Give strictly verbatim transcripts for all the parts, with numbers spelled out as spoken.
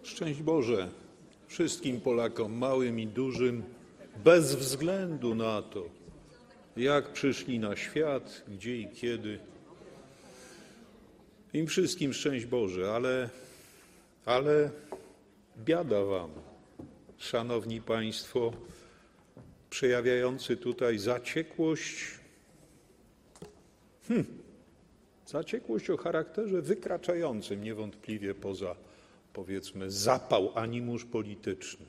Szczęść Boże wszystkim Polakom, małym i dużym, bez względu na to, jak przyszli na świat, gdzie i kiedy. Im wszystkim szczęść Boże, ale, ale biada wam, szanowni państwo, przejawiający tutaj zaciekłość, hmm, zaciekłość o charakterze wykraczającym niewątpliwie poza, powiedzmy, zapał, animusz polityczny.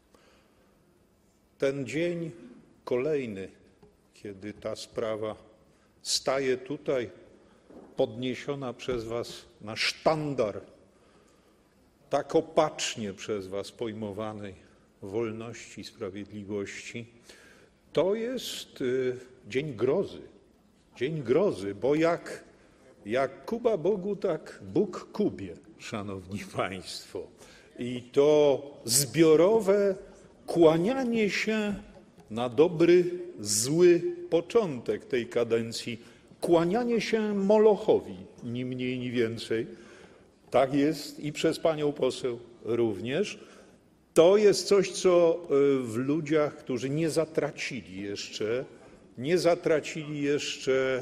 Ten dzień kolejny, kiedy ta sprawa staje tutaj podniesiona przez was na sztandar tak opacznie przez was pojmowanej wolności i sprawiedliwości, to jest y, dzień grozy. Dzień grozy, bo jak, jak Kuba Bogu, tak Bóg Kubie, szanowni państwo. I to zbiorowe kłanianie się na dobry, zły początek tej kadencji, kłanianie się Molochowi, ni mniej, ni więcej. Tak jest i przez panią poseł również. To jest coś, co w ludziach, którzy nie zatracili jeszcze, nie zatracili jeszcze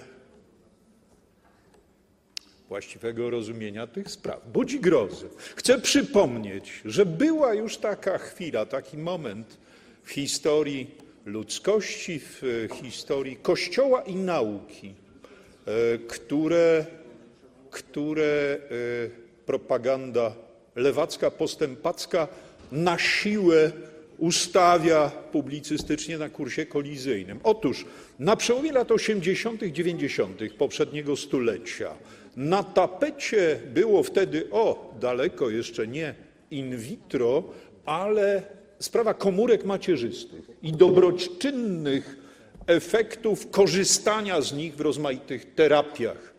właściwego rozumienia tych spraw, budzi grozę. Chcę przypomnieć, że była już taka chwila, taki moment w historii ludzkości, w historii Kościoła i nauki, które, które propaganda lewacka, postępacka na siłę ustawia publicystycznie na kursie kolizyjnym. Otóż na przełomie lat osiemdziesiątych, dziewięćdziesiątych poprzedniego stulecia na tapecie było wtedy, o, daleko jeszcze nie in vitro, ale sprawa komórek macierzystych i dobroczynnych efektów korzystania z nich w rozmaitych terapiach.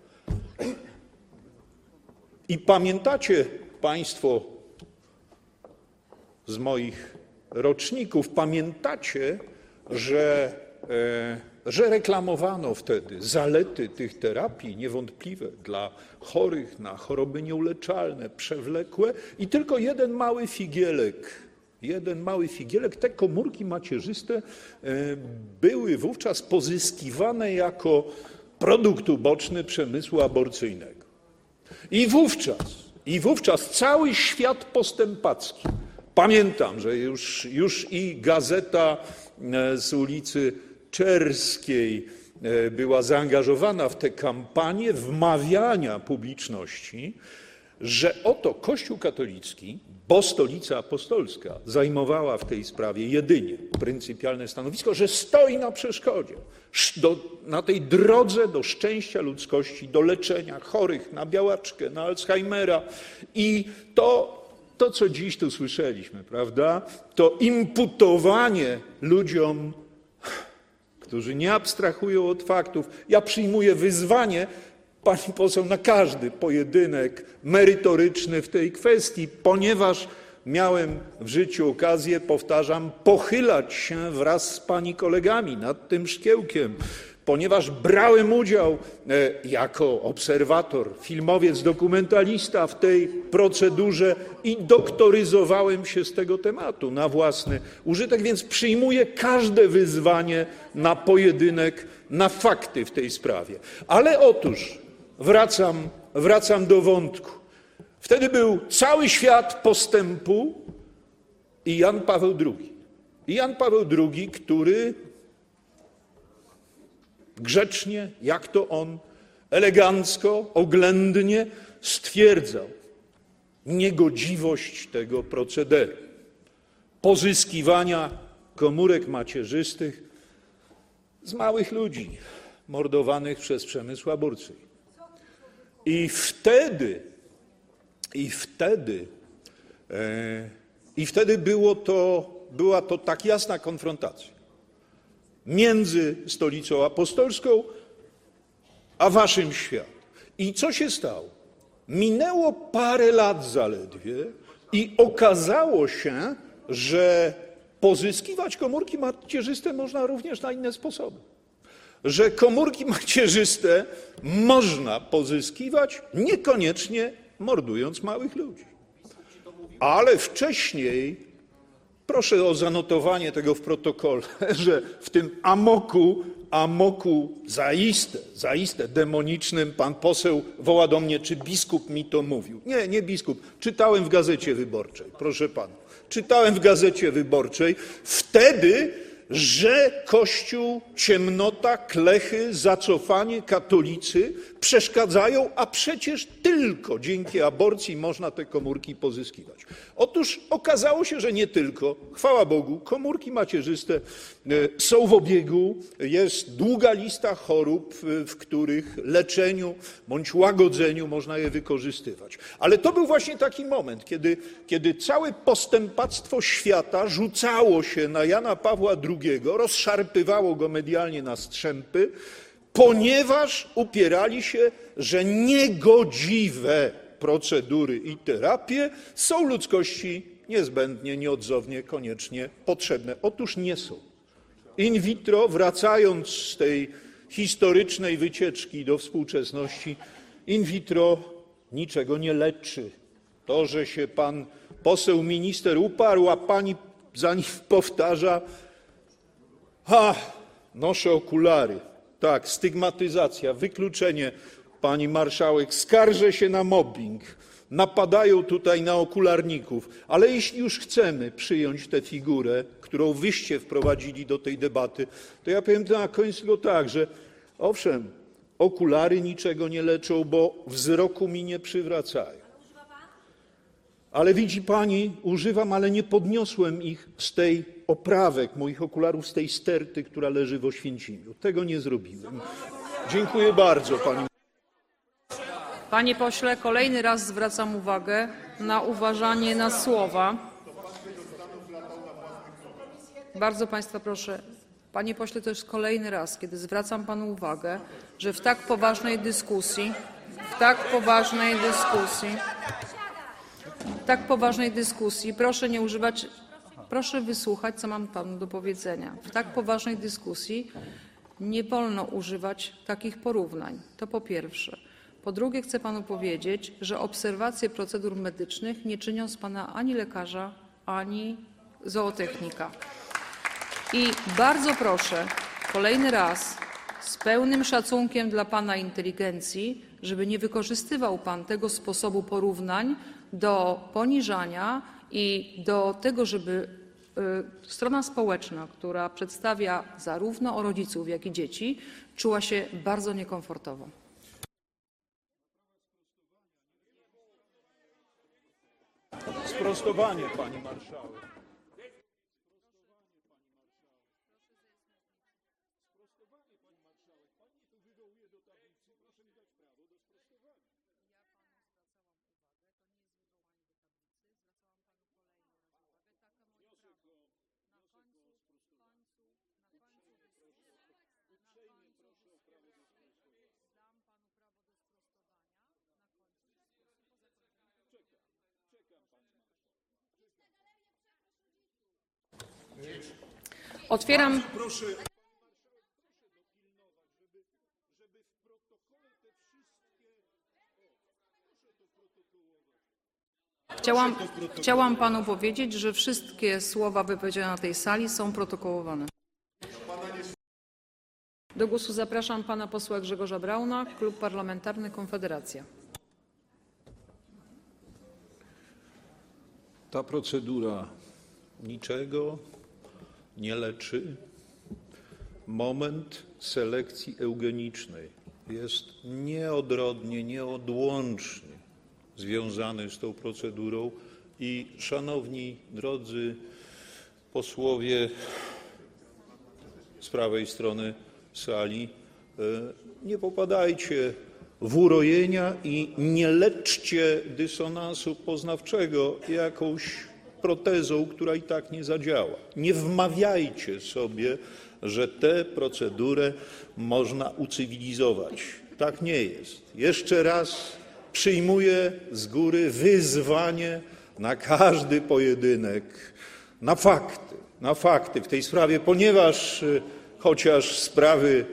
I pamiętacie państwo z moich roczników, pamiętacie, że, e, że reklamowano wtedy zalety tych terapii niewątpliwe dla chorych na choroby nieuleczalne, przewlekłe i tylko jeden mały figielek, jeden mały figielek, te komórki macierzyste e, były wówczas pozyskiwane jako produkt uboczny przemysłu aborcyjnego. I wówczas, i wówczas cały świat postępacki, pamiętam, że już, już i gazeta z ulicy Czerskiej była zaangażowana w tę kampanię wmawiania publiczności, że oto Kościół katolicki, bo Stolica Apostolska zajmowała w tej sprawie jedynie pryncypialne stanowisko, że stoi na przeszkodzie, do, na tej drodze do szczęścia ludzkości, do leczenia chorych na białaczkę, na Alzheimera. I to, to co dziś tu słyszeliśmy, prawda, to imputowanie ludziom, którzy nie abstrahują od faktów. Ja przyjmuję wyzwanie, pani poseł, na każdy pojedynek merytoryczny w tej kwestii, ponieważ miałem w życiu okazję, powtarzam, pochylać się wraz z pani kolegami nad tym szkiełkiem, ponieważ brałem udział jako obserwator, filmowiec, dokumentalista w tej procedurze i doktoryzowałem się z tego tematu na własny użytek, więc przyjmuję każde wyzwanie na pojedynek, na fakty w tej sprawie. Ale otóż wracam, wracam do wątku. Wtedy był cały świat postępu i Jan Paweł drugi. I Jan Paweł drugi, który grzecznie, jak to on, elegancko, oględnie stwierdzał niegodziwość tego procederu pozyskiwania komórek macierzystych z małych ludzi mordowanych przez przemysł aborcyjny. I wtedy, i wtedy, e, i wtedy było to, była to tak jasna konfrontacja między Stolicą Apostolską a waszym światem. I co się stało? Minęło parę lat zaledwie i okazało się, że pozyskiwać komórki macierzyste można również na inne sposoby. Że komórki macierzyste można pozyskiwać niekoniecznie mordując małych ludzi. Ale wcześniej, proszę o zanotowanie tego w protokole, że w tym amoku, amoku zaiste, zaiste demonicznym pan poseł woła do mnie, czy biskup mi to mówił. Nie, nie biskup. Czytałem w Gazecie Wyborczej, proszę pana. Czytałem w Gazecie Wyborczej wtedy, że Kościół, ciemnota, klechy, zacofanie, katolicy przeszkadzają, a przecież tylko dzięki aborcji można te komórki pozyskiwać. Otóż okazało się, że nie tylko. Chwała Bogu, komórki macierzyste są w obiegu, jest długa lista chorób, w których leczeniu bądź łagodzeniu można je wykorzystywać. Ale to był właśnie taki moment, kiedy, kiedy całe postępactwo świata rzucało się na Jana Pawła drugiego, rozszarpywało go medialnie na strzępy, ponieważ upierali się, że niegodziwe procedury i terapie są ludzkości niezbędnie, nieodzownie, koniecznie potrzebne. Otóż nie są. In vitro, wracając z tej historycznej wycieczki do współczesności, in vitro niczego nie leczy. To, że się pan poseł minister uparł, a pani za nim powtarza: ha, noszę okulary. Tak, stygmatyzacja, wykluczenie, pani marszałek, skarżę się na mobbing, napadają tutaj na okularników, ale jeśli już chcemy przyjąć tę figurę, którą wyście wprowadzili do tej debaty, to ja powiem na koniec tylko tak, że owszem, okulary niczego nie leczą, bo wzroku mi nie przywracają. Ale widzi pani, używam, ale nie podniosłem ich z tej oprawek moich okularów, z tej sterty, która leży w Oświęcimiu. Tego nie zrobiłem. Dziękuję bardzo pani. Panie pośle, kolejny raz zwracam uwagę na uważanie na słowa. Bardzo państwa proszę. Panie pośle, to jest kolejny raz, kiedy zwracam panu uwagę, że w tak poważnej dyskusji, w tak poważnej dyskusji, w tak poważnej dyskusji, proszę nie używać, proszę wysłuchać, co mam panu do powiedzenia. W tak poważnej dyskusji nie wolno używać takich porównań. To po pierwsze. Po drugie, chcę panu powiedzieć, że obserwacje procedur medycznych nie czynią z pana ani lekarza, ani zootechnika. I bardzo proszę, kolejny raz, z pełnym szacunkiem dla pana inteligencji, żeby nie wykorzystywał pan tego sposobu porównań do poniżania i do tego, żeby y, strona społeczna, która przedstawia zarówno rodziców, jak i dzieci, czuła się bardzo niekomfortowo. Sprostowanie, pani marszałek. Otwieram. Chciałam, chciałam panu powiedzieć, że wszystkie słowa wypowiedziane na tej sali są protokołowane. Do głosu zapraszam pana posła Grzegorza Brauna, Klub Parlamentarny Konfederacja. Ta procedura niczego nie leczy. Moment selekcji eugenicznej jest nieodrodnie, nieodłącznie związany z tą procedurą i szanowni, drodzy posłowie z prawej strony sali, nie popadajcie w urojenia i nie leczcie dysonansu poznawczego jakąś protezą, która i tak nie zadziała. Nie wmawiajcie sobie, że tę procedurę można ucywilizować. Tak nie jest. Jeszcze raz przyjmuję z góry wyzwanie na każdy pojedynek, na fakty, na fakty w tej sprawie, ponieważ chociaż sprawy,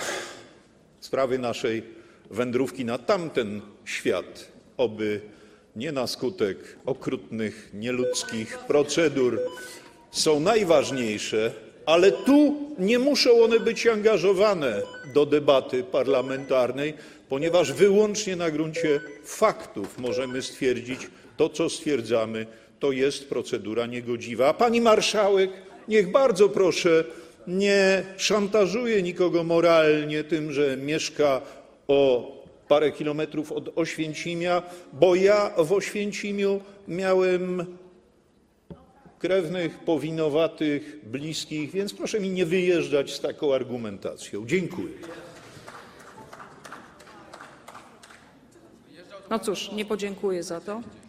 sprawy naszej wędrówki na tamten świat oby nie na skutek okrutnych, nieludzkich procedur, są najważniejsze, ale tu nie muszą one być angażowane do debaty parlamentarnej, ponieważ wyłącznie na gruncie faktów możemy stwierdzić to, co stwierdzamy, to jest procedura niegodziwa. A pani marszałek niech bardzo proszę nie szantażuje nikogo moralnie tym, że mieszka o parę kilometrów od Oświęcimia, bo ja w Oświęcimiu miałem krewnych, powinowatych, bliskich, więc proszę mi nie wyjeżdżać z taką argumentacją. Dziękuję. No cóż, nie podziękuję za to.